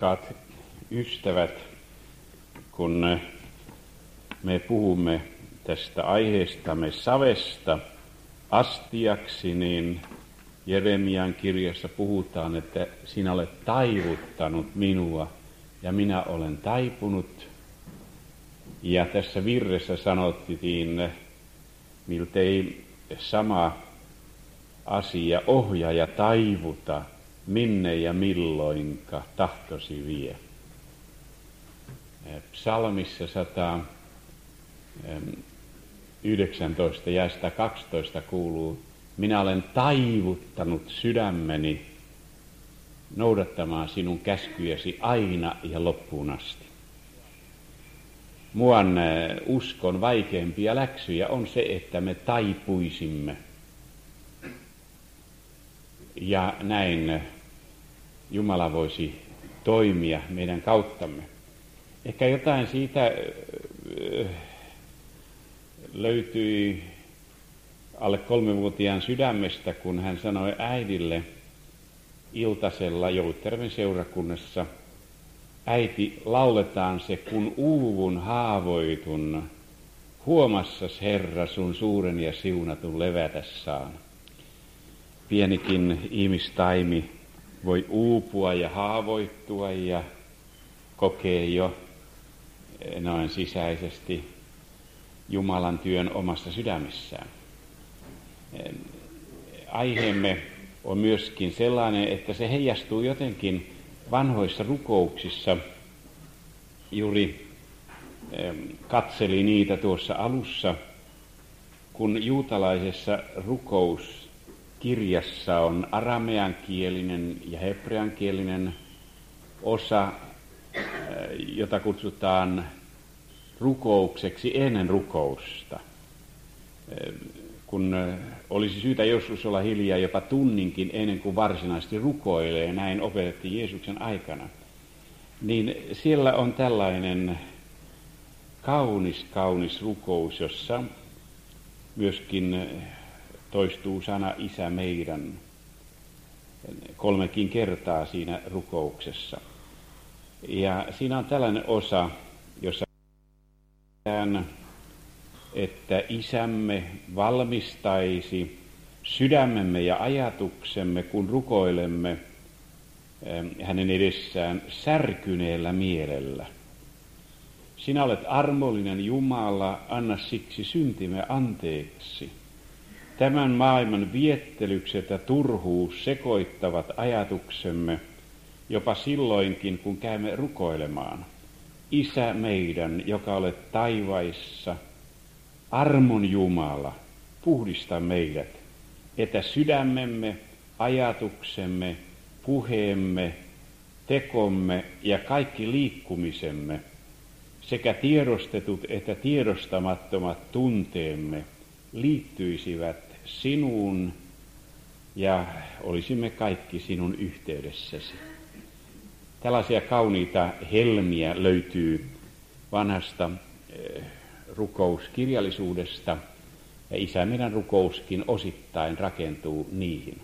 Rakkaat ystävät, kun me puhumme tästä aiheestamme savesta astiaksi, niin Jeremian kirjassa puhutaan, että sinä olet taivuttanut minua ja minä olen taipunut. Ja tässä virressä sanottiin miltei sama asia: ohjaa ja taivuta, minne ja milloinka tahtosi vie. Psalmissa 119 ja 112 kuuluu: minä olen taivuttanut sydämeni noudattamaan sinun käskyjäsi aina ja loppuun asti. Muan uskon vaikeimpia läksyjä on se, että me taipuisimme. Ja näin Jumala voisi toimia meidän kauttamme. Ehkä jotain siitä löytyi alle 3-vuotiaan sydämestä, kun hän sanoi äidille iltasella Joutjärven seurakunnassa: äiti, lauletaan se, kun uuvun haavoitun, huomassas Herra sun suuren ja siunatun levätä saan. Pienikin ihmistaimi voi uupua ja haavoittua ja kokee jo noin sisäisesti Jumalan työn omassa sydämessään. Aiheemme on myöskin sellainen, että se heijastuu jotenkin vanhoissa rukouksissa. Juuri katseli niitä tuossa alussa, kun juutalaisessa rukouskirjassa on arameankielinen ja hebreankielinen osa, jota kutsutaan rukoukseksi ennen rukousta. Kun olisi syytä joskus olla hiljaa jopa tunninkin ennen kuin varsinaisesti rukoilee, näin opetettiin Jeesuksen aikana, niin siellä on tällainen kaunis rukous, jossa myöskin toistuu sana Isä meidän 3 kertaa siinä rukouksessa. Ja siinä on tällainen osa, jossa että Isämme valmistaisi sydämemme ja ajatuksemme, kun rukoilemme hänen edessään särkyneellä mielellä. Sinä olet armollinen Jumala, anna siksi syntimme anteeksi. Tämän maailman viettelykset ja turhuus sekoittavat ajatuksemme jopa silloinkin, kun käymme rukoilemaan. Isä meidän, joka olet taivaissa, armon Jumala, puhdista meidät, että sydämemme, ajatuksemme, puheemme, tekomme ja kaikki liikkumisemme sekä tiedostetut että tiedostamattomat tunteemme liittyisivät sinuun ja olisimme kaikki sinun yhteydessäsi. Tällaisia kauniita helmiä löytyy vanhasta rukouskirjallisuudesta, ja Isä meidän rukouskin osittain rakentuu niihin.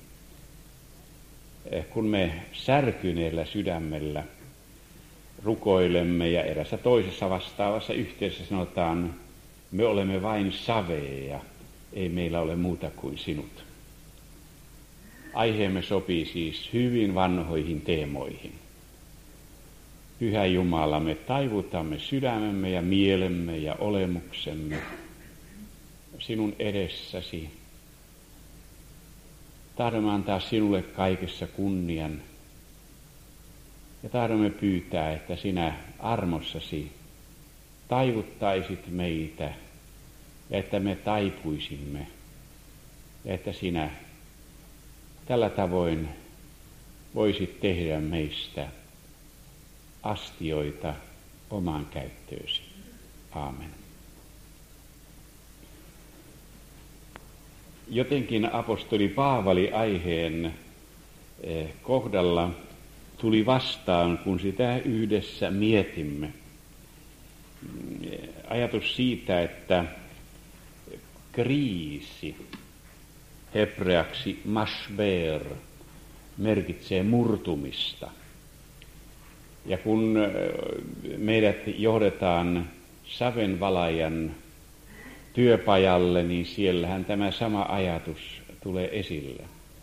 Kun me särkyneellä sydämellä rukoilemme ja erässä toisessa vastaavassa yhteydessä sanotaan, me olemme vain savea, ei meillä ole muuta kuin sinut. Aiheemme sopii siis hyvin vanhoihin teemoihin. Pyhä Jumala, me taivutamme sydämemme ja mielemme ja olemuksemme sinun edessäsi. Tahdomme antaa sinulle kaikessa kunnian ja tahdomme pyytää, että sinä armossasi taivuttaisit meitä ja että me taipuisimme ja että sinä tällä tavoin voisit tehdä meistä astioita omaan käyttöösi. Aamen. Jotenkin apostoli Paavali aiheen kohdalla tuli vastaan, kun sitä yhdessä mietimme. Ajatus siitä, että kriisi, hebreaksi mashber, merkitsee murtumista. Ja kun meidät johdetaan savenvalajan työpajalle, niin siellähän tämä sama ajatus tulee esille.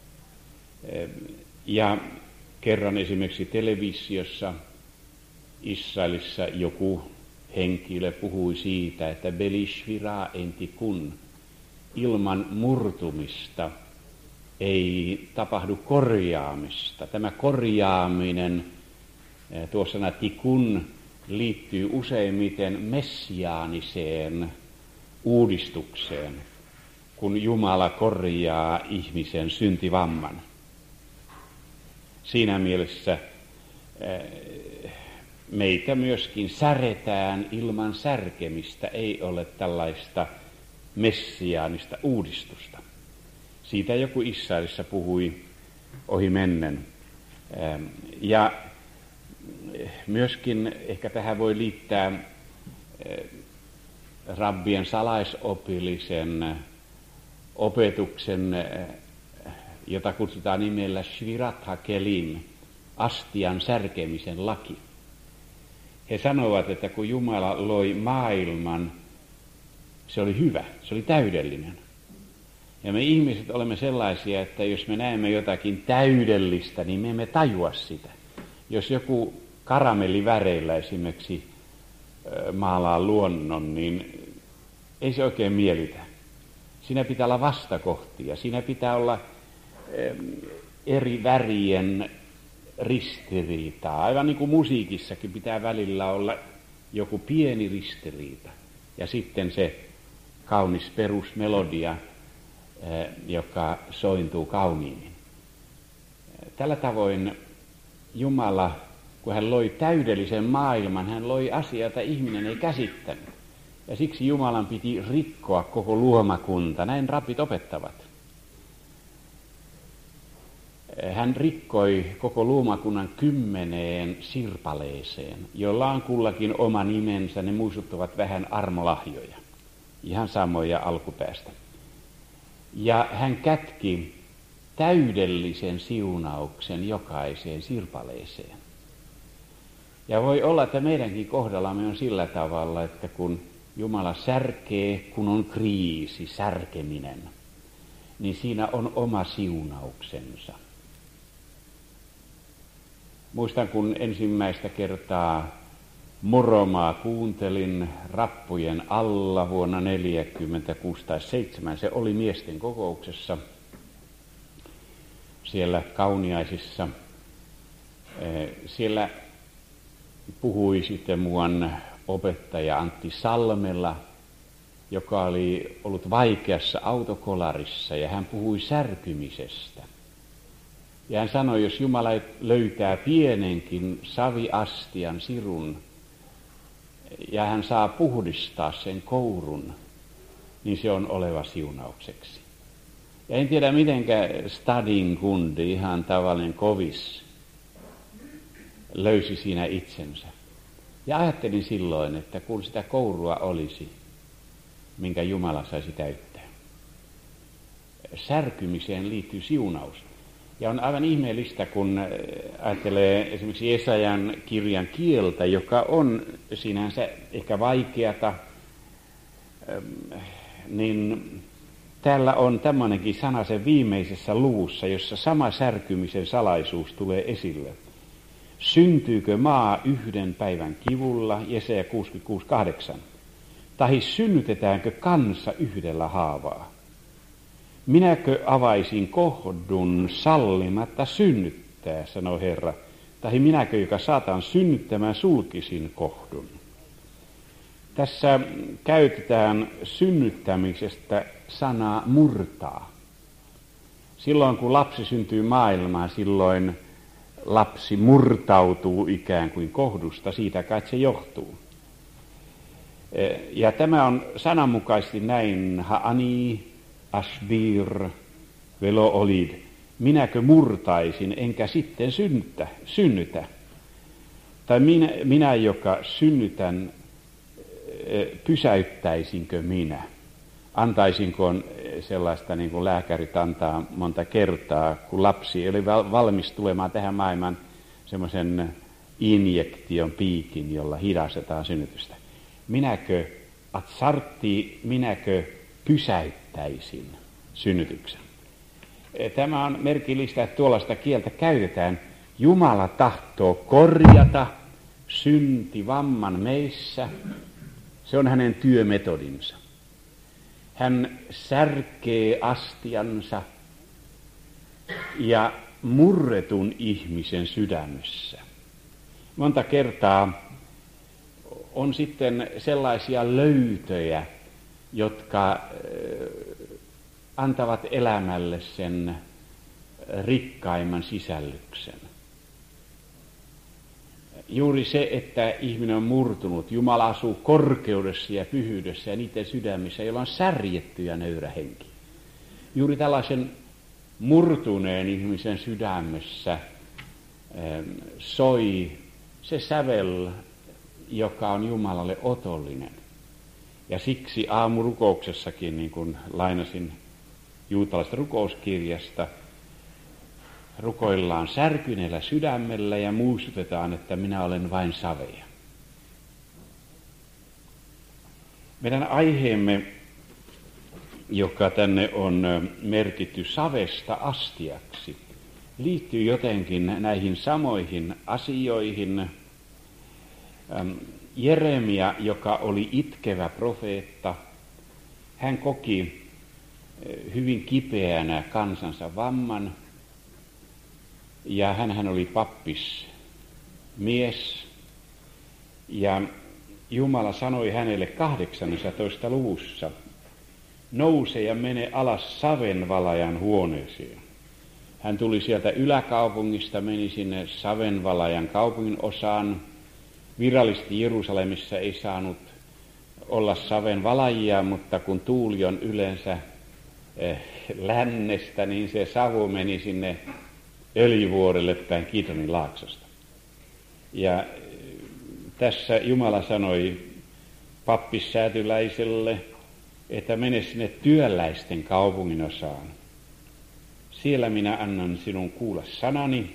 Ja kerran esimerkiksi televisiossa Israelissa joku henkilö puhui siitä, että belishvira enti kun ilman murtumista ei tapahdu korjaamista. Tämä korjaaminen, tuo sana tikun, liittyy useimmiten messiaaniseen uudistukseen, kun Jumala korjaa ihmisen syntivamman. Siinä mielessä meitä myöskin säretään ilman särkemistä, ei ole tällaista messiaanista uudistusta. Siitä joku Israelissa puhui ohi mennen. Ja myöskin ehkä tähän voi liittää rabbien salaisopillisen opetuksen, jota kutsutaan nimellä Shvirat HaKelim, astian särkemisen laki. He sanovat, että kun Jumala loi maailman, se oli hyvä, se oli täydellinen. Ja me ihmiset olemme sellaisia, että jos me näemme jotakin täydellistä, niin me emme tajua sitä. Jos joku karamelliväreillä esimerkiksi maalaa luonnon, niin ei se oikein miellytä. Siinä pitää olla vastakohtia, siinä pitää olla eri värien ristiriitaa. Aivan niin kuin musiikissakin pitää välillä olla joku pieni ristiriita ja sitten se kaunis perusmelodia, joka sointuu kauniimmin. Tällä tavoin Jumala, kun hän loi täydellisen maailman, hän loi asioita, ihminen ei käsittänyt. Ja siksi Jumalan piti rikkoa koko luomakunta. Näin rabbit opettavat. Hän rikkoi koko luomakunnan 10 sirpaleeseen, jolla on kullakin oma nimensä. Ne muistuttavat vähän armolahjoja, ihan samoja alkupäästä. Ja hän kätki täydellisen siunauksen jokaiseen sirpaleeseen. Ja voi olla, että meidänkin kohdallamme on sillä tavalla, että kun Jumala särkee, kun on kriisi, särkeminen, niin siinä on oma siunauksensa. Muistan, kun ensimmäistä kertaa Moromaa kuuntelin rappujen alla vuonna 1946 tai 1947. Se oli miesten kokouksessa siellä Kauniaisissa. Siellä puhui sitten muuan opettaja Antti Salmela, joka oli ollut vaikeassa autokolarissa, ja hän puhui särkymisestä. Ja hän sanoi, jos Jumala löytää pienenkin saviastian sirun, ja hän saa puhdistaa sen kourun, niin se on oleva siunaukseksi. Ja en tiedä, mitenkä Stadin kundi, ihan tavallinen kovis, löysi siinä itsensä. Ja ajattelin silloin, että kun sitä kourua olisi, minkä Jumala saisi täyttää. Särkymiseen liittyy siunaus. Ja on aivan ihmeellistä, kun ajattelee esimerkiksi Jesajan kirjan kieltä, joka on sinänsä ehkä vaikeata, niin täällä on tämmöinenkin sana sen viimeisessä luvussa, jossa sama särkymisen salaisuus tulee esille. Syntyykö maa yhden päivän kivulla, Jesaja 66:8, tahi synnytetäänkö kansa yhdellä haavaa? Minäkö avaisin kohdun sallimatta synnyttää, sanoo Herra, tahi minäkö, joka saatan synnyttämään, sulkisin kohdun. Tässä käytetään synnyttämisestä sanaa murtaa. Silloin kun lapsi syntyy maailmaan, silloin lapsi murtautuu ikään kuin kohdusta, siitä kai se johtuu. Ja tämä on sananmukaisesti näin, ha'ani ashbir velo olid, minäkö murtaisin enkä sitten synnytä. Tai minä joka synnytän, pysäyttäisinkö minä? Antaisinko sellaista, niin kuin lääkärit antaa monta kertaa, kun lapsi oli valmis tulemaan tähän maailman semmoisen injektion, piikin, jolla hidastetaan synnytystä. Minäkö pysäyttäisin synnytyksen? Tämä on merkillistä, että tuollaista kieltä käytetään. Jumala tahtoo korjata syntivamman meissä. Se on hänen työmetodinsa. Hän särkee astiansa ja murretun ihmisen sydämessä. Monta kertaa on sitten sellaisia löytöjä, jotka antavat elämälle sen rikkaimman sisällyksen. Juuri se, että ihminen on murtunut, Jumala asuu korkeudessa ja pyhyydessä ja niiden sydämissä, joilla on särjetty ja nöyrä henki. Juuri tällaisen murtuneen ihmisen sydämessä soi se sävel, joka on Jumalalle otollinen. Ja siksi aamurukouksessakin, niin kuin lainasin juutalaisesta rukouskirjasta, rukoillaan särkyneellä sydämellä ja muistutetaan, että minä olen vain savea. Meidän aiheemme, joka tänne on merkitty savesta astiaksi, liittyy jotenkin näihin samoihin asioihin. Jeremia, joka oli itkevä profeetta, hän koki hyvin kipeänä kansansa vamman, ja hän oli pappismies, ja Jumala sanoi hänelle 18. luvussa, nouse ja mene alas savenvalajan huoneeseen. Hän tuli sieltä yläkaupungista, meni sinne savenvalajan kaupungin osaan. Virallisesti Jerusalemissa ei saanut olla savenvalajia, mutta kun tuuli on yleensä lännestä, niin se savu meni sinne Öljyvuorelle päin Kidronin laaksosta. Ja tässä Jumala sanoi pappissäätyläiselle, että mene sinne työläisten kaupunginosaan. Siellä minä annan sinun kuulla sanani.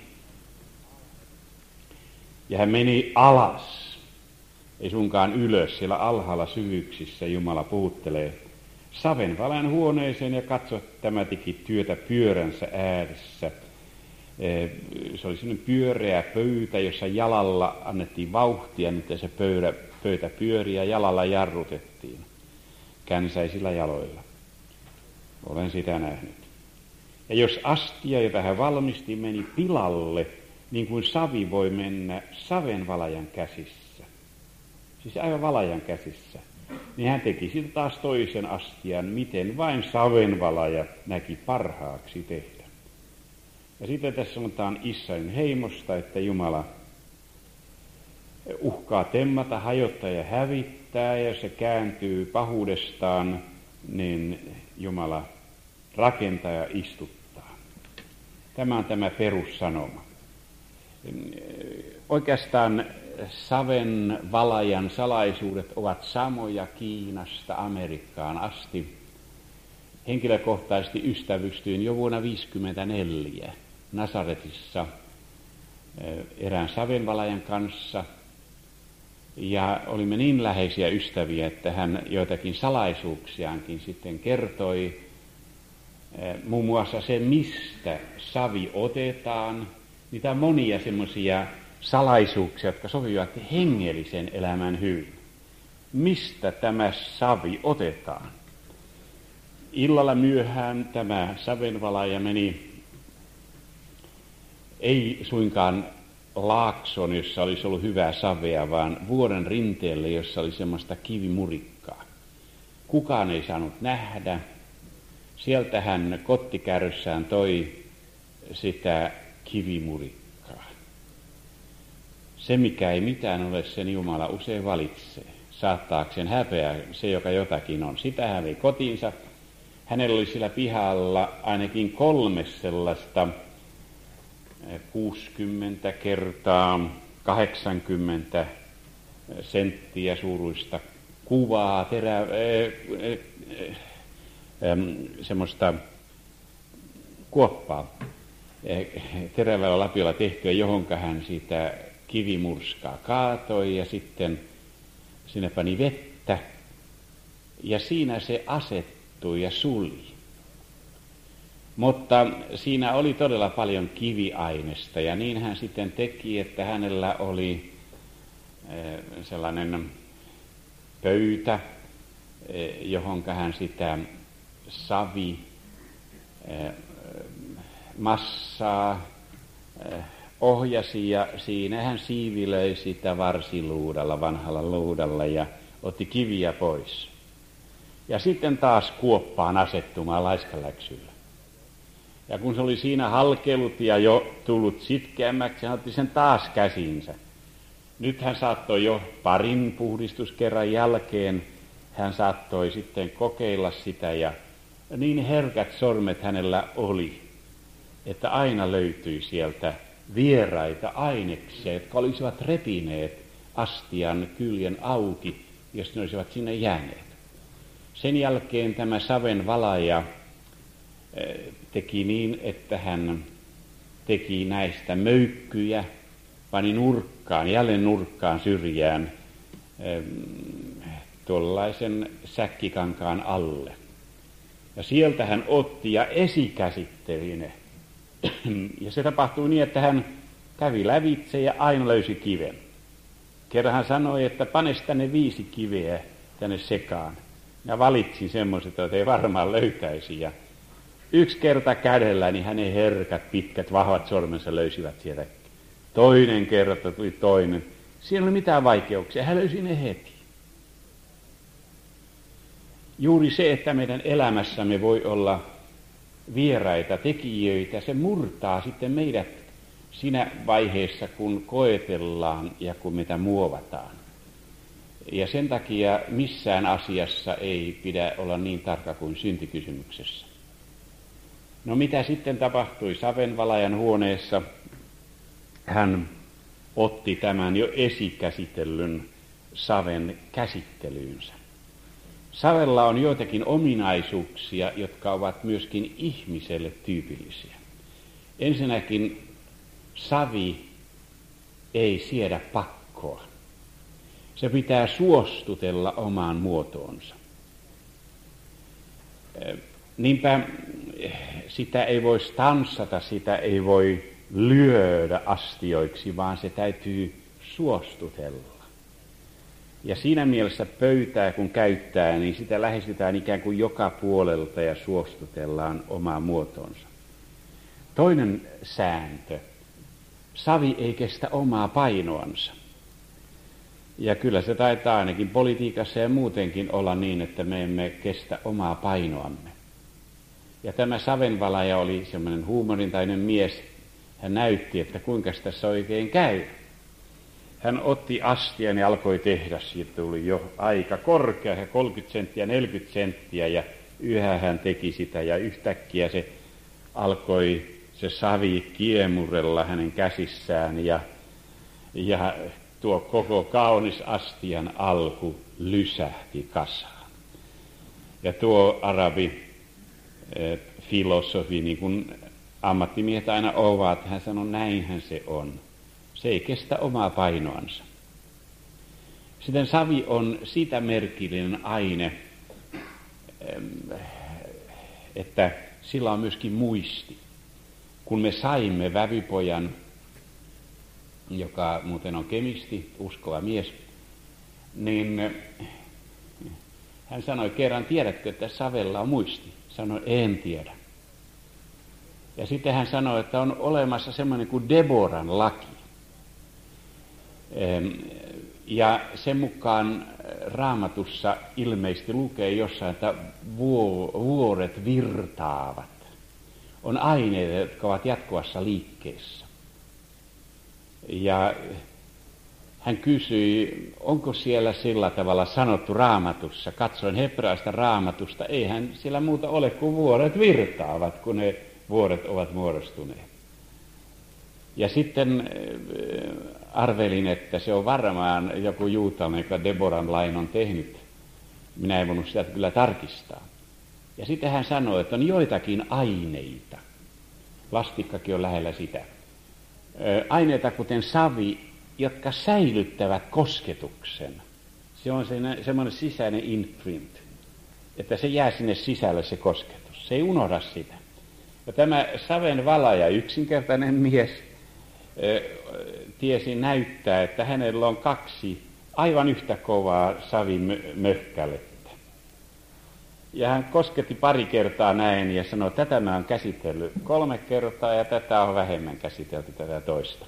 Ja hän meni alas, ei suinkaan ylös, siellä alhaalla syvyyksissä Jumala puhuttelee savenvalajan huoneeseen ja katso, että tämä teki työtä pyöränsä ääressä. Se oli sellainen pyöreä pöytä, jossa jalalla annettiin vauhtia, niin se pöytä pyöri ja jalalla jarrutettiin känsäisillä jaloilla. Olen sitä nähnyt. Ja jos astia, jota hän valmisti, meni pilalle, niin kuin savi voi mennä savenvalajan käsissä, siis aivan valajan käsissä, niin hän teki siltä taas toisen astian, miten vain savenvalaja näki parhaaksi tehdä. Ja sitten tässä sanotaan Israelin heimosta, että Jumala uhkaa temmata, hajottaa ja hävittää, ja jos se kääntyy pahuudestaan, niin Jumala rakentaa ja istuttaa. Tämä on tämä perussanoma. Oikeastaan savenvalajan salaisuudet ovat samoja Kiinasta Amerikkaan asti. Henkilökohtaisesti ystävystyin jo vuonna 1954 Nasaretissa erään savenvalajan kanssa. Ja olimme niin läheisiä ystäviä, että hän joitakin salaisuuksiaankin sitten kertoi. Muun muassa se, mistä savi otetaan. Niitä on monia semmoisia salaisuuksia, jotka sopivat hengellisen elämän hyvin. Mistä tämä savi otetaan? Illalla myöhään tämä savenvalaja meni ei suinkaan laakson, jossa olisi ollut hyvää savea, vaan vuoren rinteelle, jossa oli semmoista kivimurikkaa. Kukaan ei saanut nähdä. Sieltä hän kottikärryssään toi sitä kivimurikkaa. Se, mikä ei mitään ole, sen Jumala usein valitsee. Saattaakseen häpeä se, joka jotakin on. Sitä hän vei kotiinsa. Hänellä oli sillä pihalla ainakin 3 sellaista 60 kertaa 80 senttiä suuruista kuvaa, semmoista kuoppaa terävällä lapiolla tehtyä, johonka hän siitä kivimurskaa kaatoi ja sitten sinne pani vettä ja siinä se asettui ja suli. Mutta siinä oli todella paljon kiviainesta ja niin hän sitten teki, että hänellä oli sellainen pöytä, johonka hän sitä massaa ohjasi ja siinä hän siivilöi sitä varsiluudalla, vanhalla luudalla ja otti kiviä pois. Ja sitten taas kuoppaan asettumaan laiskaläksyllä. Ja kun se oli siinä halkeillut ja jo tullut sitkeämmäksi, hän otti sen taas käsiinsä. Nyt hän saattoi jo parin puhdistuskerran jälkeen, hän saattoi sitten kokeilla sitä ja niin herkät sormet hänellä oli, että aina löytyi sieltä vieraita aineksia, jotka olisivat repineet astian kyljen auki, jos ne olisivat sinne jääneet. Sen jälkeen tämä saven valaja teki niin, että hän teki näistä möykkyjä, pani jälleen nurkkaan syrjään tuollaisen säkkikankaan alle. Ja sieltä hän otti ja esikäsitteli ne. Ja se tapahtui niin, että hän kävi lävitse ja aina löysi kiven. Kerran hän sanoi, että pane tänne 5 kiveä tänne sekaan. Ja valitsin semmoiset, että ei varmaan löytäisi. Ja yksi kerta kädellä, niin hänen herkät, pitkät, vahvat sormensa löysivät sieltä. Toinen kerta tuli toinen. Siinä ei ole mitään vaikeuksia. Hän löysi ne heti. Juuri se, että meidän elämässämme voi olla vieraita tekijöitä, se murtaa sitten meidät siinä vaiheessa, kun koetellaan ja kun meitä muovataan. Ja sen takia missään asiassa ei pidä olla niin tarkka kuin syntikysymyksessä. No mitä sitten tapahtui savenvalajan huoneessa? Hän otti tämän jo esikäsitellyn saven käsittelyynsä. Savella on joitakin ominaisuuksia, jotka ovat myöskin ihmiselle tyypillisiä. Ensinnäkin savi ei siedä pakkoa. Se pitää suostutella omaan muotoonsa. Niinpä sitä ei voi stanssata, sitä ei voi lyödä astioiksi, vaan se täytyy suostutella. Ja siinä mielessä pöytää kun käyttää, niin sitä lähestytään ikään kuin joka puolelta ja suostutellaan omaan muotoonsa. Toinen sääntö. Savi ei kestä omaa painoansa. Ja kyllä se taitaa ainakin politiikassa ja muutenkin olla niin, että me emme kestä omaa painoamme. Ja tämä savenvalaja oli semmoinen huumorintainen mies. Hän näytti, että kuinka tässä oikein käy. Hän otti astian ja alkoi tehdä. Siitä tuli jo aika korkea, 30 senttiä, 40 senttiä ja yhä hän teki sitä ja yhtäkkiä se alkoi se savi kiemurella hänen käsissään ja tuo koko kaunis astian alku lysähti kasaan. Ja tuo arabi filosofi, niin kuin ammattimiehet aina ovat, hän sanoi, näinhän se on. Se ei kestä omaa painoansa. Sitten savi on sitä merkillinen aine, että sillä on myöskin muisti. Kun me saimme vävypojan, joka muuten on kemisti, uskova mies, niin hän sanoi kerran, tiedätkö, että savella on muisti? Sanoi, en tiedä. Ja sitten hän sanoi, että on olemassa semmoinen kuin Deboran laki. Ja sen mukaan Raamatussa ilmeisesti lukee jossain, että vuoret virtaavat. On aineita, jotka ovat jatkuvassa liikkeessä. Ja hän kysyi, onko siellä sillä tavalla sanottu Raamatussa. Katsoin hebrealaista Raamatusta, eihän siellä muuta ole kuin vuoret virtaavat, kun ne vuoret ovat muodostuneet. Ja sitten arvelin, että se on varmaan joku juutalainen, joka Deboran lain on tehnyt. Minä en voinut sitä kyllä tarkistaa. Ja sitten hän sanoi, että on joitakin aineita. Plastikkakin on lähellä sitä. Aineita kuten savi, jotka säilyttävät kosketuksen. Se on semmoinen sisäinen imprint, että se jää sinne sisälle se kosketus. Se ei unohda sitä. Ja tämä savenvalaja, yksinkertainen mies, tiesi näyttää, että hänellä on 2 aivan yhtä kovaa savimöhkälettä. Ja hän kosketti pari kertaa näin ja sanoi, että tätä mä oon käsitellyt 3 kertaa ja tätä on vähemmän käsitelty, tätä toista.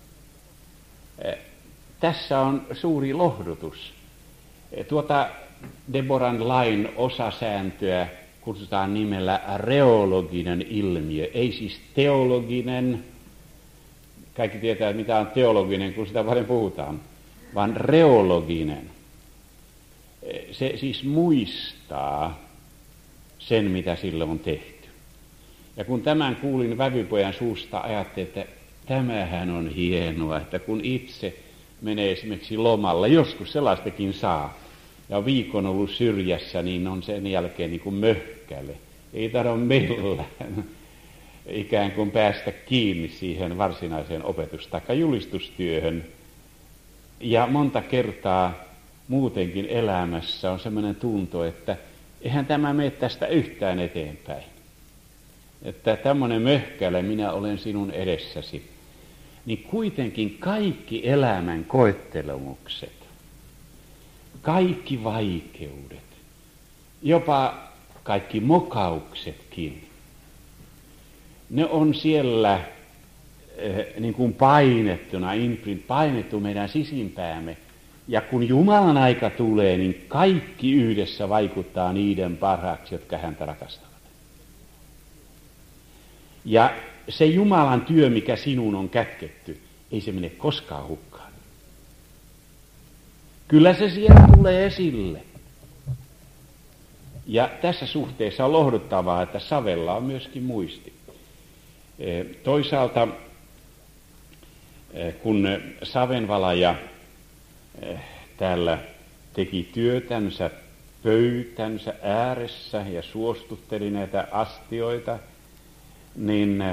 Tässä on suuri lohdutus. Tuota Deborahn lain osasääntöä kutsutaan nimellä reologinen ilmiö, ei siis teologinen. Kaikki tietää, mitä on teologinen, kun sitä paljon puhutaan, vaan reologinen. Se siis muistaa sen, mitä sille on tehty. Ja kun tämän kuulin vävypojan suusta, ajattelin, että tämähän on hienoa, että kun itse menee esimerkiksi lomalle, joskus sellaistakin saa, ja on viikon ollut syrjässä, niin on sen jälkeen niin kuin möhkäle. Ei tarvitse millään ikään kuin päästä kiinni siihen varsinaiseen opetus- tai julistustyöhön. Ja monta kertaa muutenkin elämässä on sellainen tunto, että eihän tämä mene tästä yhtään eteenpäin. Että tämmöinen möhkäle, minä olen sinun edessäsi. Niin kuitenkin kaikki elämän koettelemukset, kaikki vaikeudet, jopa kaikki mokauksetkin, ne on siellä niin kuin painettuna, painettu meidän sisimpäämme. Ja kun Jumalan aika tulee, niin kaikki yhdessä vaikuttaa niiden parhaaksi, jotka häntä rakastavat. Ja se Jumalan työ, mikä sinun on kätketty, ei se mene koskaan hukkaan. Kyllä se siellä tulee esille. Ja tässä suhteessa on lohduttavaa, että savella on myöskin muisti. Toisaalta, kun savenvalaja täällä teki työtänsä pöytänsä ääressä ja suostutteli näitä astioita, niin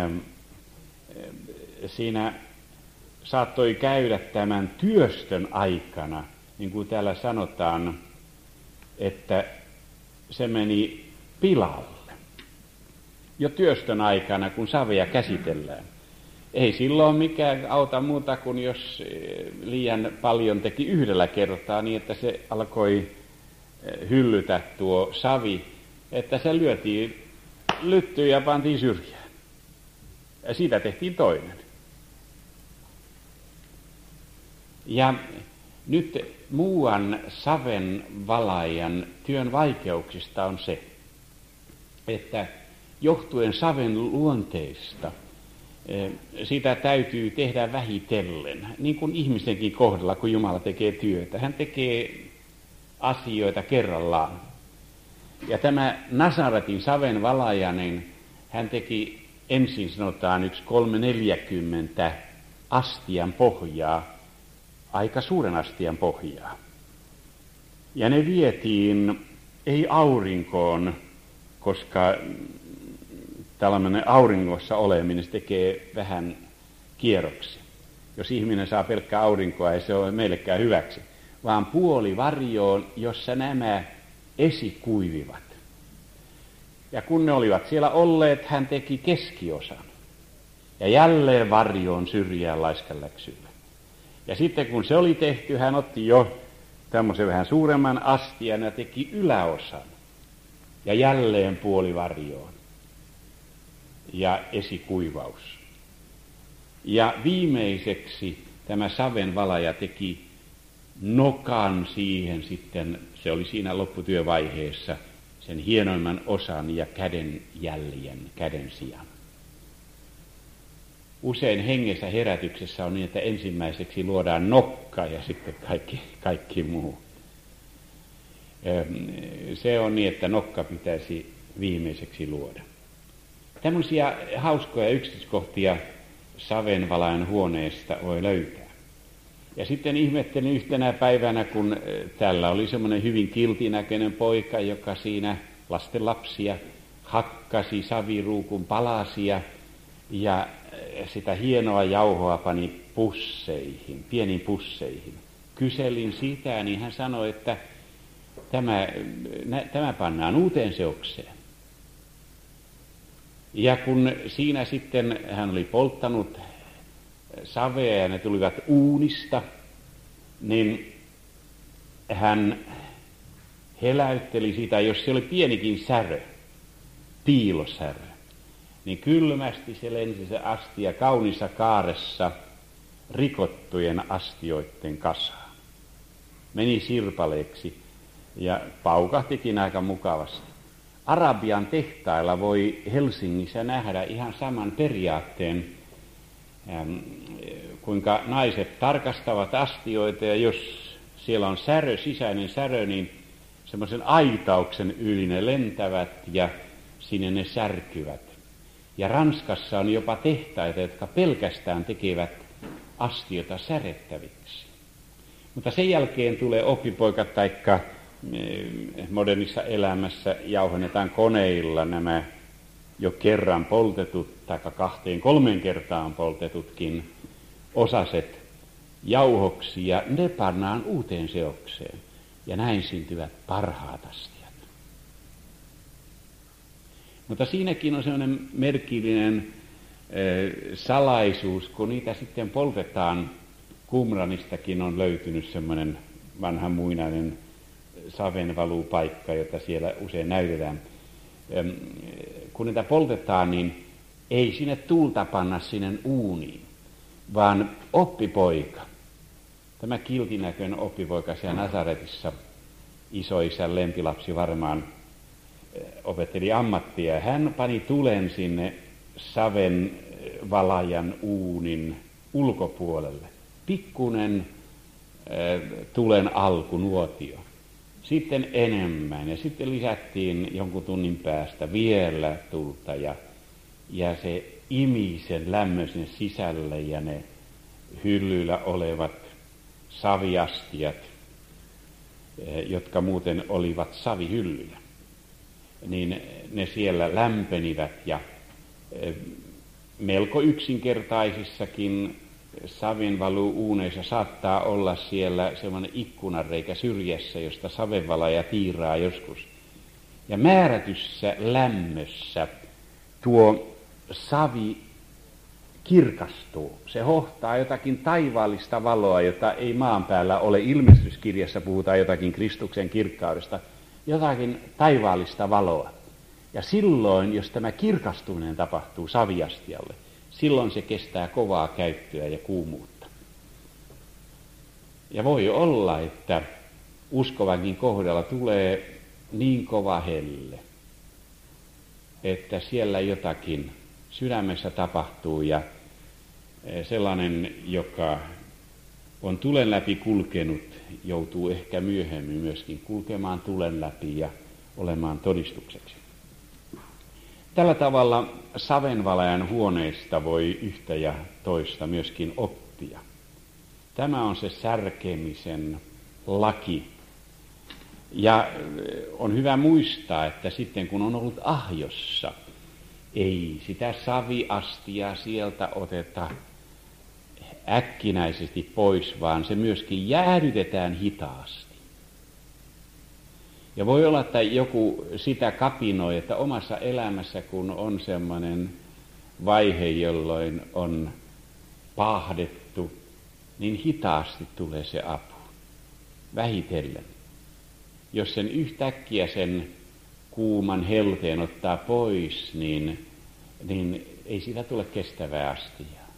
siinä saattoi käydä tämän työstön aikana, niin kuin täällä sanotaan, että se meni pilalle. Jo työstön aikana, kun savea käsitellään. Ei silloin mikään auta muuta kuin jos liian paljon teki yhdellä kertaa niin, että se alkoi hyllytä tuo savi, että se lyötiin lyttyyn ja pantiin syrjään. Ja siitä tehtiin toinen. Ja nyt muuan savenvalajan työn vaikeuksista on se, että johtuen saven luonteista sitä täytyy tehdä vähitellen, niin kuin ihmisenkin kohdalla, kun Jumala tekee työtä. Hän tekee asioita kerrallaan. Ja tämä Nasaretin savenvalaja, niin hän teki ensin sanotaan 340 astian pohjaa, aika suuren astian pohjaa. Ja ne vietiin ei aurinkoon, koska tällainen auringossa oleminen se tekee vähän kierroksia. Jos ihminen saa pelkkää aurinkoa, ei se ole meillekään hyväksi, vaan puolivarjoon, jossa nämä esikuivivat. Ja kun ne olivat siellä olleet, hän teki keskiosan. Ja jälleen varjoon syrjään laiskanläksyllä. Ja sitten kun se oli tehty, hän otti jo tämmöisen vähän suuremman astian ja teki yläosan. Ja jälleen puolivarjoon. Ja esikuivaus. Ja viimeiseksi tämä savenvalaja teki nokan siihen sitten, se oli siinä lopputyövaiheessa, sen hienoimman osan ja käden jäljen, käden sijan. Usein hengessä herätyksessä on niin, että ensimmäiseksi luodaan nokka ja sitten kaikki muu. Se on niin, että nokka pitäisi viimeiseksi luoda. Tämmöisiä hauskoja yksityiskohtia savenvalajan huoneesta voi löytää. Ja sitten ihmettelin yhtenä päivänä, kun tällä oli semmoinen hyvin kiltinäköinen poika, joka siinä lastenlapsia hakkasi saviruukun palasia ja sitä hienoa jauhoa pani pusseihin, pieniin pusseihin. Kyselin sitä, niin hän sanoi, että tämä pannaan uuteen seokseen. Ja kun siinä sitten hän oli polttanut savea ja ne tulivat uunista, niin hän heläytteli sitä, jos se oli pienikin särö, piilosärö, niin kylmästi se lensi se astia kaunissa kaaressa rikottujen astioiden kasaan. Meni sirpaleeksi ja paukahtikin aika mukavasti. Arabian tehtailla voi Helsingissä nähdä ihan saman periaatteen, kuinka naiset tarkastavat astioita, ja jos siellä on särö, sisäinen särö, niin semmoisen aitauksen yli ne lentävät ja sinne ne särkyvät. Ja Ranskassa on jopa tehtaita, jotka pelkästään tekevät astioita särettäviksi. Mutta sen jälkeen tulee oppipoika, taikka modernissa elämässä jauhennetaan koneilla nämä jo kerran poltetut, taikka 2-3 kertaan poltetutkin osaset jauhoksi, ja ne pannaan uuteen seokseen. Ja näin syntyvät parhaat astiat. Mutta siinäkin on sellainen merkillinen salaisuus, kun niitä sitten poltetaan. Qumranistakin on löytynyt semmoinen vanha muinainen savenvalupaikka, jota siellä usein näytetään. Kun niitä poltetaan, niin ei sinne tulta panna sinne uuniin, vaan oppipoika. Tämä kiltinäköinen oppipoika siellä Nasaretissa, isoisän lempilapsi varmaan, opetteli ammattia. Hän pani tulen sinne savenvalajan uunin ulkopuolelle. Pikkunen tulen alkunuotio. Sitten enemmän ja sitten lisättiin jonkun tunnin päästä vielä tulta ja se imi sen lämmön sinne sisälle ja ne hyllyillä olevat saviastiat, jotka muuten olivat savihyllyjä, niin ne siellä lämpenivät ja melko yksinkertaisissakin savenvalu-uuneissa saattaa olla siellä semmoinen ikkunanreikä syrjässä, josta savenvalaja tiiraa joskus. Ja määrätyssä lämmössä tuo savi kirkastuu. Se hohtaa jotakin taivaallista valoa, jota ei maan päällä ole. Ilmestyskirjassa puhutaan jotakin Kristuksen kirkkaudesta, jotakin taivaallista valoa. Ja silloin, jos tämä kirkastuminen tapahtuu saviastialle, silloin se kestää kovaa käyttöä ja kuumuutta. Ja voi olla, että uskovankin kohdalla tulee niin kova helle, että siellä jotakin sydämessä tapahtuu ja sellainen, joka on tulen läpi kulkenut, joutuu ehkä myöhemmin myöskin kulkemaan tulen läpi ja olemaan todistukseksi. Tällä tavalla savenvalajan huoneesta voi yhtä ja toista myöskin oppia. Tämä on se särkemisen laki. Ja on hyvä muistaa, että sitten kun on ollut ahjossa, ei sitä saviastia sieltä oteta äkkinäisesti pois, vaan se myöskin jäädytetään hitaasti. Ja voi olla, että joku sitä kapinoi, että omassa elämässä, kun on sellainen vaihe, jolloin on paahdettu, niin hitaasti tulee se apu, vähitellen. Jos sen yhtäkkiä sen kuuman helteen ottaa pois, niin ei siitä tule kestävää astiaa.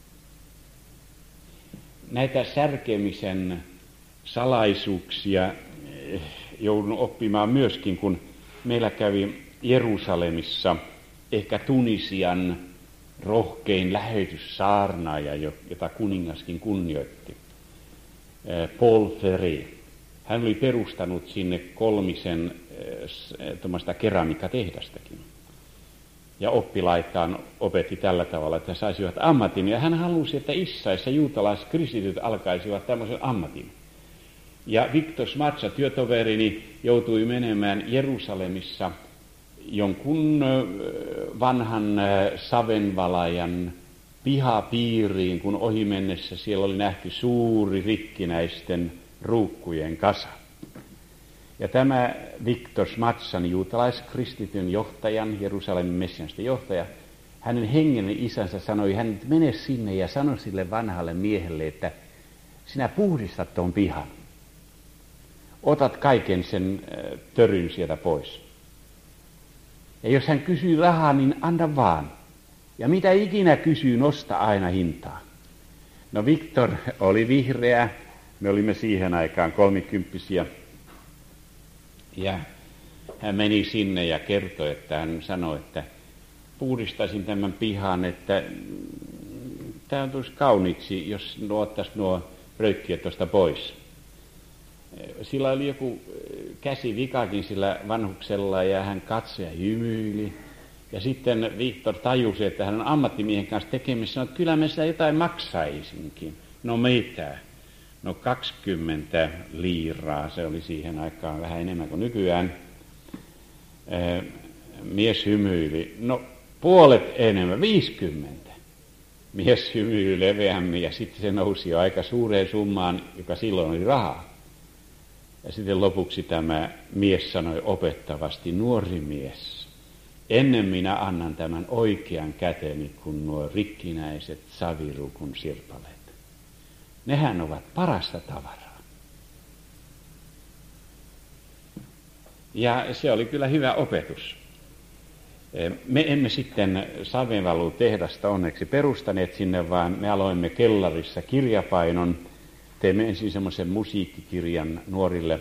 Näitä särkemisen salaisuuksia joudun oppimaan myöskin, kun meillä kävi Jerusalemissa ehkä Tunisian rohkein lähetyssaarnaaja, jota kuningaskin kunnioitti, Paul Ferry. Hän oli perustanut sinne 3 tuommoista keramiikkatehdastakin. Ja oppilaitaan opetti tällä tavalla, että saisivat ammatin. Ja hän halusi, että Israelissa juutalaiset kristityt alkaisivat tämmöisen ammatin. Ja Victor Smatsa, työtoverini, joutui menemään Jerusalemissa jonkun vanhan savenvalajan pihapiiriin, kun ohi mennessä siellä oli nähty suuri rikkinäisten ruukkujen kasa. Ja tämä Viktor Smatsan, juutalaiskristityn johtajan, Jerusalemin messianisten johtaja, hänen hengellinen isänsä sanoi, hän mene sinne ja sano sille vanhalle miehelle, että sinä puhdistat tuon pihan. Otat kaiken sen töryn sieltä pois. Ja jos hän kysyy rahaa, niin anna vaan. Ja mitä ikinä kysyy, nosta aina hintaa. No Viktor oli vihreä, me olimme siihen aikaan 30-vuotiaita. Ja hän meni sinne ja kertoi, että hän sanoi, että puhdistaisin tämän pihan, että tämä tulisi kauniiksi, jos ottaisi nuo röykkiöt tuosta pois. Sillä oli joku käsivikakin sillä vanhuksella ja hän katsoi ja hymyili. Ja sitten Viktor tajusi, että hän on ammattimiehen kanssa tekemisissä, sanoi, että kyllä me sitä jotain maksaisinkin. No mitä? No 20 liiraa, se oli siihen aikaan vähän enemmän kuin nykyään. Mies hymyili, no puolet enemmän, 50. Mies hymyili leveämmin ja sitten se nousi jo aika suureen summaan, joka silloin oli rahaa. Ja sitten lopuksi tämä mies sanoi opettavasti, nuori mies, ennen minä annan tämän oikean käteni kuin nuo rikkinäiset saviruukun sirpaleet. Nehän ovat parasta tavaraa. Ja se oli kyllä hyvä opetus. Me emme sitten savenvalutehdasta onneksi perustaneet sinne, vaan me aloimme kellarissa kirjapainon. Teimme ensin semmoisen musiikkikirjan nuorille.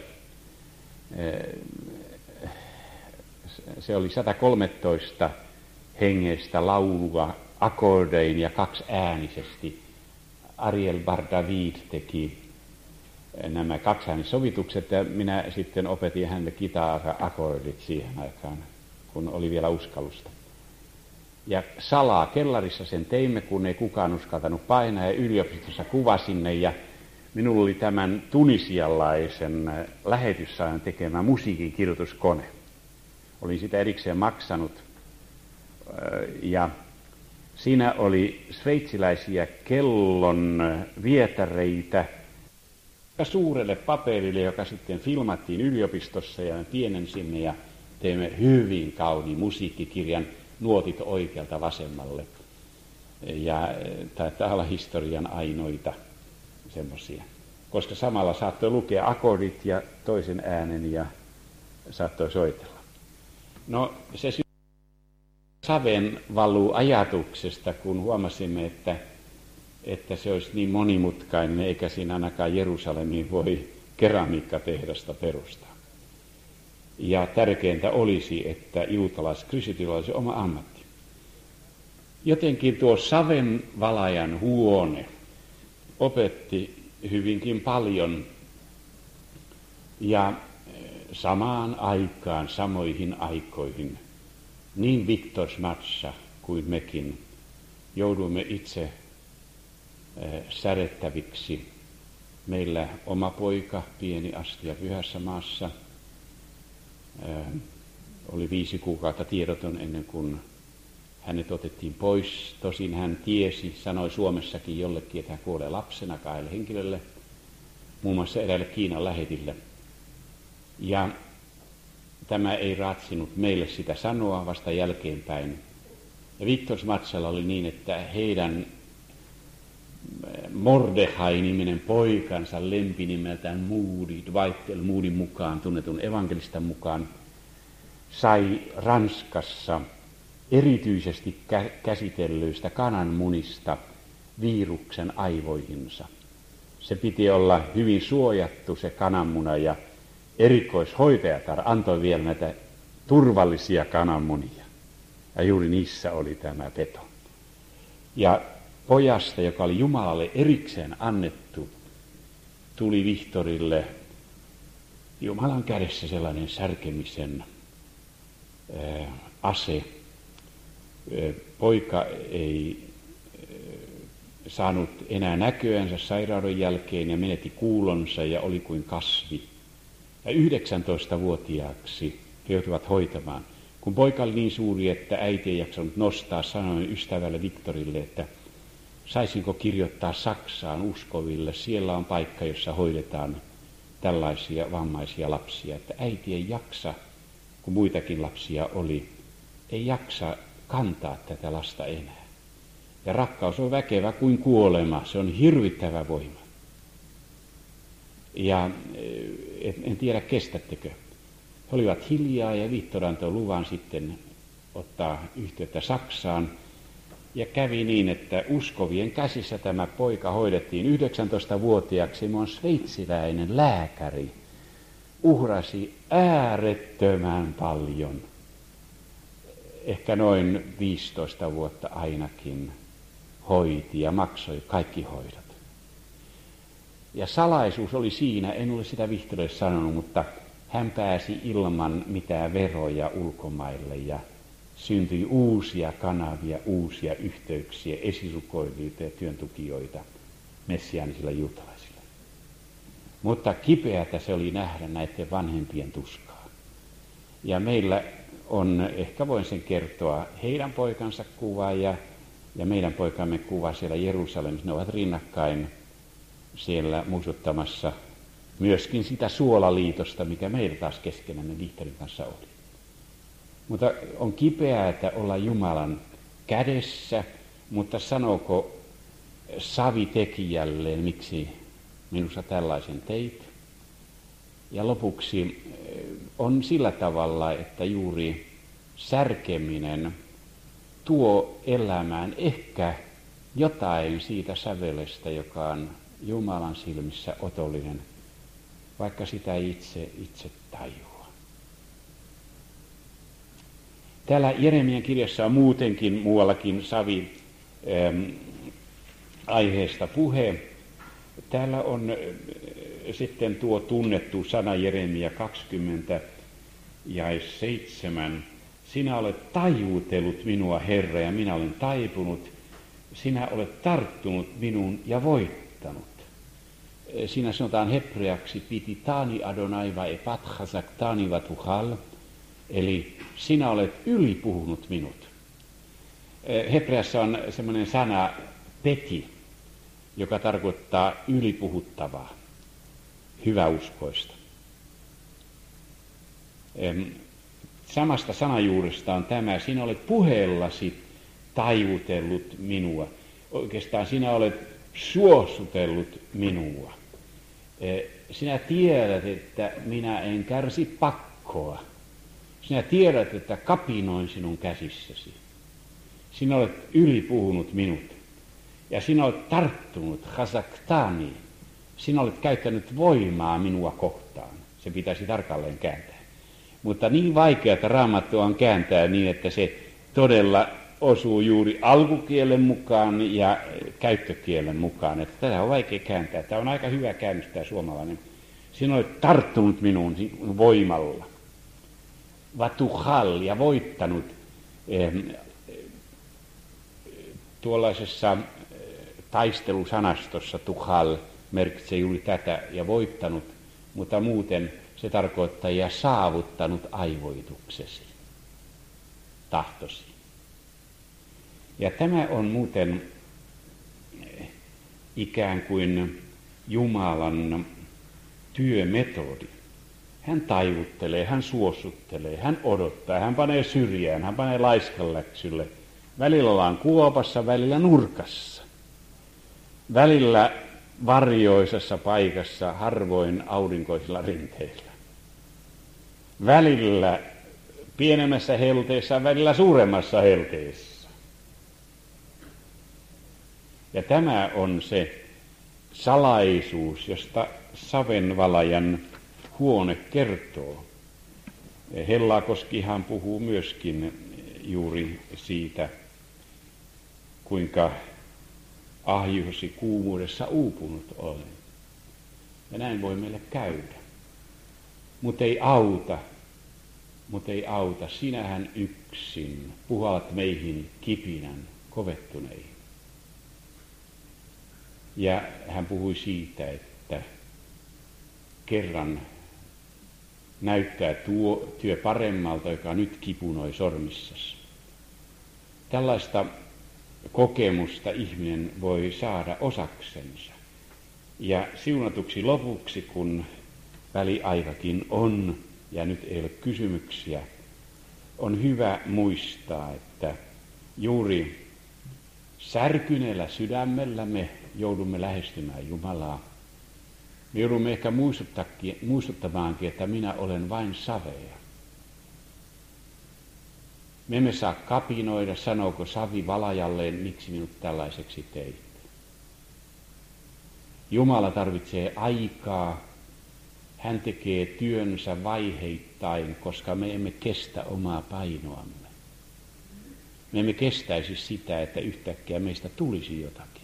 Se oli 113 hengeistä laulua akordein ja 2 äänisesti. Ariel Bar-David teki nämä 2 äänisovitukset ja minä sitten opetin hänelle kitara-akordit siihen aikaan, kun oli vielä uskallusta. Ja salaa kellarissa sen teimme, kun ei kukaan uskaltanut painaa ja yliopistossa kuvasinne ja minulla oli tämän tunisialaisen lähetyssaajan tekemä musiikin kirjoituskone. Olin sitä erikseen maksanut ja siinä oli sveitsiläisiä kellon vietäreitä suurelle paperille, joka sitten filmattiin yliopistossa ja pienensimme ja teimme hyvin kauniin musiikkikirjan, nuotit oikealta vasemmalle. Ja taitaa olla historian ainoita semmoisia, koska samalla saattoi lukea akordit ja toisen äänen ja saattoi soitella. No se saven valuu ajatuksesta, kun huomasimme, että se olisi niin monimutkainen, eikä siinä ainakaan Jerusalemiin voi keramiikkatehdasta perustaa. Ja tärkeintä olisi, että juutalaiskristityllä olisi oma ammatti. Jotenkin tuo savenvalajan huone opetti hyvinkin paljon ja samaan aikaan, samoihin aikoihin, niin Viktor Smatsa kuin mekin jouduimme itse särjettäviksi. Meillä oma poika, pieni astia Pyhässä Maassa, oli 5 kuukautta tiedoton ennen kuin hänet otettiin pois. Tosin hän tiesi, sanoi Suomessakin jollekin, että hän kuolee lapsena 2 henkilölle, muun muassa eräälle Kiinan lähetille. Ja tämä ei raatsinut meille sitä sanoa vasta jälkeenpäin. Ja Viktor Smatsalla oli niin, että heidän Mordechai-niminen poikansa lempinimeltään Moody, Dwight L. Moodyn mukaan, tunnetun evankelistan mukaan, sai Ranskassa erityisesti käsitellyistä kananmunista viruksen aivoihinsa. Se piti olla hyvin suojattu se kananmuna ja erikoishoitajatar antoi vielä näitä turvallisia kananmunia. Ja juuri niissä oli tämä peto. Ja pojasta, joka oli Jumalalle erikseen annettu, tuli Viktorille Jumalan kädessä sellainen särkemisen ase. Poika ei saanut enää näköänsä sairauden jälkeen ja menetti kuulonsa ja oli kuin kasvi. Ja 19-vuotiaaksi he joutuvat hoitamaan. Kun poika oli niin suuri, että äiti ei jaksanut nostaa, sanoin ystävälle Viktorille, että saisinko kirjoittaa Saksaan uskoville. Siellä on paikka, jossa hoidetaan tällaisia vammaisia lapsia, että äiti ei jaksa, kun muitakin lapsia oli, ei jaksa kantaa tätä lasta enää. Ja rakkaus on väkevä kuin kuolema, se on hirvittävä voima. Ja en tiedä, kestättekö. He olivat hiljaa ja Viktor antoi luvan sitten ottaa yhteyttä Saksaan. Ja kävi niin, että uskovien käsissä tämä poika hoidettiin 19-vuotiaaksi. Mun sveitsiläinen lääkäri uhrasi äärettömän paljon, ehkä noin 15 vuotta ainakin, hoiti ja maksoi kaikki hoidot. Ja salaisuus oli siinä, en ole sitä Viktorille sanonut, mutta hän pääsi ilman mitään veroja ulkomaille ja syntyi uusia kanavia, uusia yhteyksiä, esirukoilijoita ja työntukijoita messiaanisilla juutalaisilla. Mutta kipeätä se oli nähdä näiden vanhempien tuskaa. Ja meillä on, ehkä voin sen kertoa, heidän poikansa kuva ja meidän poikamme kuva siellä Jerusalemissa. Ne ovat rinnakkain siellä muistuttamassa myöskin sitä suolaliitosta, mikä meillä taas keskenämme Victorin kanssa oli. Mutta on kipeää, että olla Jumalan kädessä, mutta sanooko Savi tekijälleen, miksi minusta tällaisen teit? Ja lopuksi on sillä tavalla, että juuri särkeminen tuo elämään ehkä jotain siitä sävelestä, joka on Jumalan silmissä otollinen, vaikka sitä ei itse tajua. Täällä Jeremian kirjassa on muutenkin muuallakin Savi aiheesta puhe. Täällä on sitten tuo tunnettu sana Jeremia 20 jae 7. Sinä olet tajuutellut minua, Herra, ja minä olen taipunut. Sinä olet tarttunut minuun ja voittanut. Siinä sanotaan hebreaksi piti tani Adonai va epat chazaktani va tuchal. Eli sinä olet ylipuhunut minut. Hebreassa on semmoinen sana peti, joka tarkoittaa ylipuhuttavaa, hyväuskoista. Samasta sanajuuresta on tämä, sinä olet puheellasi taivutellut minua. Oikeastaan sinä olet suossutellut minua. Sinä tiedät, että minä en kärsi pakkoa. Sinä tiedät, että kapinoin sinun käsissäsi. Sinä olet ylipuhunut minut. Ja sinä olet tarttunut chazaktani. Sinä olet käyttänyt voimaa minua kohtaan. Se pitäisi tarkalleen kääntää. Mutta niin vaikea, että Raamattua on kääntää niin, että se todella osuu juuri alkukielen mukaan ja käyttökielen mukaan. Että tätä on vaikea kääntää. Tämä on aika hyvä käännös tämä suomalainen. Sinä olet tarttunut minuun voimalla. Vatuhal ja voittanut. Tuollaisessa taistelusanastossa tuhal merkitsee juuri tätä ja voittanut, mutta muuten se tarkoittaa ja saavuttanut aivoituksesi, tahtosi. Ja tämä on muuten ikään kuin Jumalan työmetodi. Hän taivuttelee, hän suossuttelee, hän odottaa, hän panee syrjään, hän panee laiskanläksylle. Välillä ollaan kuopassa, välillä nurkassa. Välillä varjoisessa paikassa, harvoin aurinkoisilla rinteillä. Välillä pienemmässä helteessä, välillä suuremmassa helteessä. Ja tämä on se salaisuus, josta savenvalajan huone kertoo. Hellakoskihan puhuu myöskin juuri siitä, kuinka ahjosi kuumuudessa uupunut olen. Ja näin voi meille käydä. Mutta ei auta, sinähän yksin puhallat meihin kipinän kovettuneihin. Ja hän puhui siitä, että kerran näyttää tuo työ paremmalta, joka nyt kipunoi sormissasi. Tällaista kokemusta ihminen voi saada osaksensa. Ja siunatuksi lopuksi, kun väliaikakin on ja nyt ei ole kysymyksiä, on hyvä muistaa, että juuri särkyneellä sydämellä me joudumme lähestymään Jumalaa. Me joudumme ehkä muistuttamaankin, että minä olen vain savea. Me emme saa kapinoida, sanooko savi valajalleen, miksi minut tällaiseksi teit. Jumala tarvitsee aikaa. Hän tekee työnsä vaiheittain, koska me emme kestä omaa painoamme. Me emme kestäisi sitä, että yhtäkkiä meistä tulisi jotakin.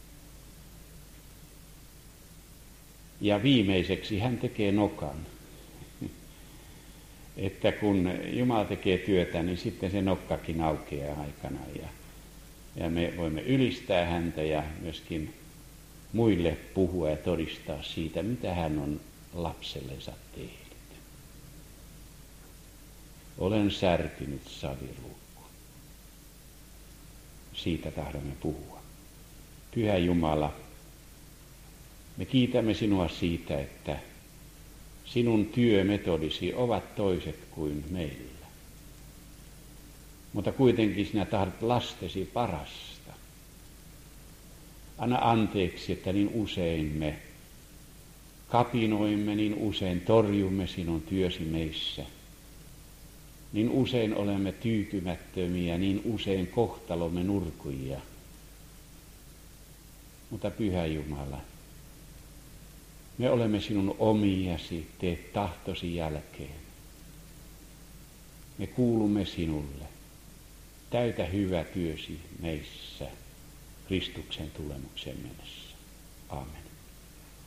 Ja viimeiseksi hän tekee nokan. Että kun Jumala tekee työtä, niin sitten se nokkakin aukeaa aikanaan. Ja me voimme ylistää häntä ja myöskin muille puhua ja todistaa siitä, mitä hän on lapsellensa tehnyt. Olen särkynyt saviluukku. Siitä tahdomme puhua. Pyhä Jumala, me kiitämme sinua siitä, että sinun työmetodisi ovat toiset kuin meillä. Mutta kuitenkin sinä tahdot lastesi parasta. Anna anteeksi, että niin usein me kapinoimme, niin usein torjumme sinun työsi meissä. Niin usein olemme tyytymättömiä, niin usein kohtalomme nurkuja. Mutta Pyhä Jumala, me olemme sinun omiasi, teet tahtosi jälkeen. Me kuulumme sinulle. Täytä hyvä työsi meissä Kristuksen tulemukseen mennessä. Aamen.